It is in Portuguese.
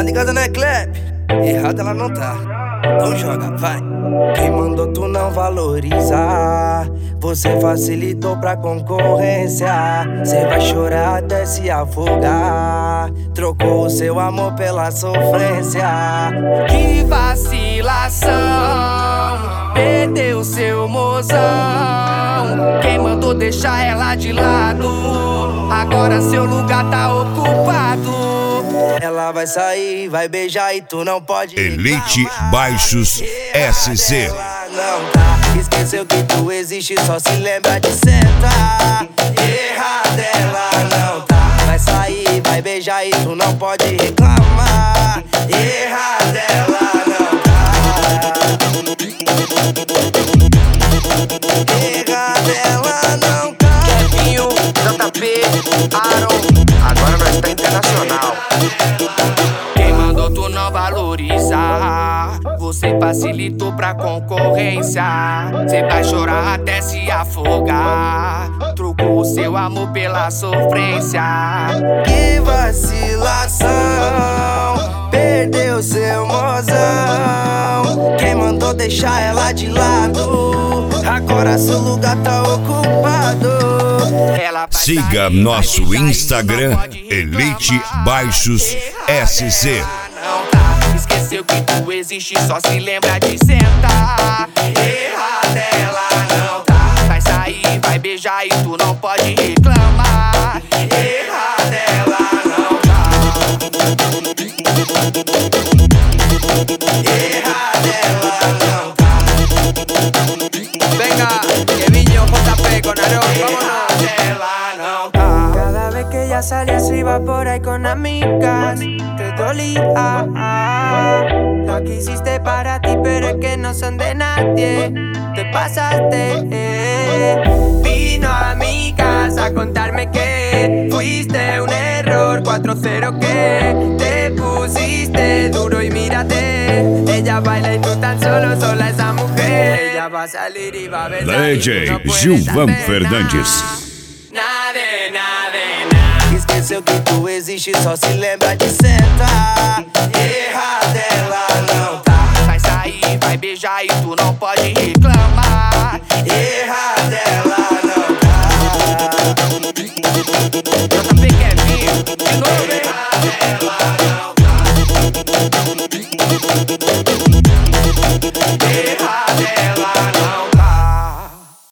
ligado, né, Clep? Errada ela não tá. Então joga, vai. Quem mandou tu não valorizar? Você facilitou pra concorrência. Cê vai chorar até se afogar. Trocou o seu amor pela sofrência. Que vacilação, perdeu seu mozão. Quem mandou deixar ela de lado? Agora seu lugar tá ocupado. Ela vai sair, vai beijar e tu não pode Elite reclamar. Baixos SC. Ela não tá. Esqueceu que tu existe, só se lembra de sentar. Errada ela não tá. Vai sair, vai beijar e tu não pode reclamar. Errada ela não tá. Errada ela não tá. Kevinho, JP, Aaron, agora nós tá internacional. Quem mandou tu não valorizar? Você facilitou pra concorrência. Cê vai chorar até se afogar. Trocou o seu amor pela sofrência. Que vacilação, perdeu seu mozão. Quem mandou deixar ela de lado? Agora seu lugar tá ocupado. Ela vai Siga sair, nosso vai beijar e tu Instagram, não pode Elite reclamar. Baixos SC. Não tá. Esqueceu que tu existe, só se lembra de sentar. Errada ela não tá. Vai sair, vai beijar e tu não pode reclamar. Errada ela não tá. Errada ela não tá. Venga, Kevinho, JP con Aaron, vámonos. Ela não tá. Cada vez que ella salía se iba por ahí con amigas. Te dolía. Lo que hiciste para ti, pero es que no son de nadie. Te pasaste. Vino a mi casa a contarme que fuiste un error. 4-0 que te pusiste duro y mírate. Ella baila y tú tan sola esa mujer. Ella va a salir y va a besar. DJ Gilvan Fernandes. Nada. Esqueceu que tu existe, só se lembra de sentar. Errada ela não tá. Vai sair, vai beijar e tu não pode reclamar. Errada